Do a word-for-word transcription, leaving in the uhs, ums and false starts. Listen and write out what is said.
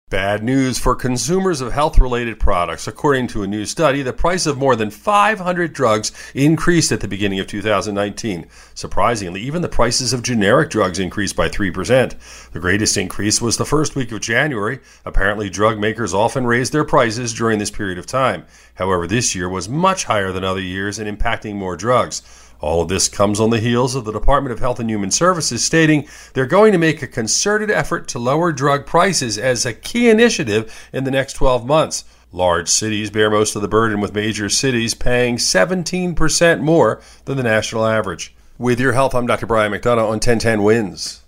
Bad news for consumers of health-related products. According to a new study, the price of more than five hundred drugs increased at the beginning of two thousand nineteen. Surprisingly, even the prices of generic drugs increased by three percent. The greatest increase was the first week of January. Apparently, drug makers often raise their prices during this period of time. However, this year was much higher than other years and impacting more drugs. All of this comes on the heels of the Department of Health and Human Services stating they're going to make a concerted effort to lower drug prices as a key initiative in the next twelve months. Large cities bear most of the burden, with major cities paying seventeen percent more than the national average. With your health, I'm Doctor Brian McDonough on ten ten Wins.